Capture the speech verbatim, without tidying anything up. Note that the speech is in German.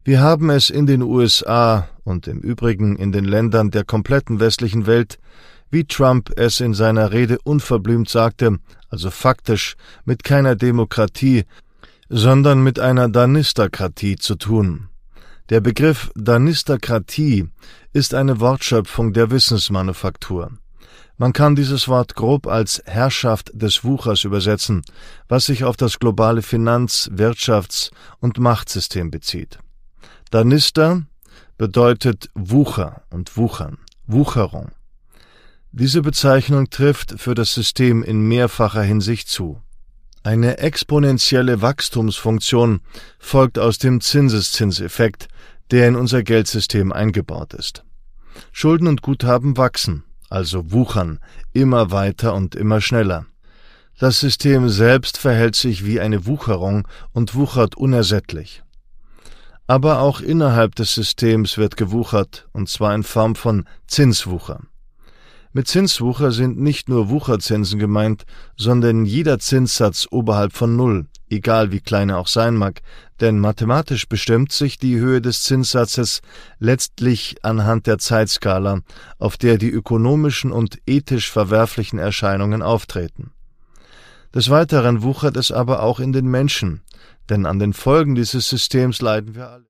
Wir haben es in den U S A und im Übrigen in den Ländern der kompletten westlichen Welt, wie Trump es in seiner Rede unverblümt sagte, also faktisch mit keiner Demokratie, sondern mit einer Danisterkratie zu tun. Der Begriff Danisterkratie ist eine Wortschöpfung der Wissensmanufaktur. Man kann dieses Wort grob als Herrschaft des Wuchers übersetzen, was sich auf das globale Finanz-, Wirtschafts- und Machtsystem bezieht. Danister bedeutet Wucher und Wuchern, Wucherung. Diese Bezeichnung trifft für das System in mehrfacher Hinsicht zu. Eine exponentielle Wachstumsfunktion folgt aus dem Zinseszinseffekt, der in unser Geldsystem eingebaut ist. Schulden und Guthaben wachsen, also wuchern, immer weiter und immer schneller. Das System selbst verhält sich wie eine Wucherung und wuchert unersättlich. Aber auch innerhalb des Systems wird gewuchert, und zwar in Form von Zinswucher. Mit Zinswucher sind nicht nur Wucherzinsen gemeint, sondern jeder Zinssatz oberhalb von Null, egal wie klein er auch sein mag, denn mathematisch bestimmt sich die Höhe des Zinssatzes letztlich anhand der Zeitskala, auf der die ökonomischen und ethisch verwerflichen Erscheinungen auftreten. Des Weiteren wuchert es aber auch in den Menschen, denn an den Folgen dieses Systems leiden wir alle.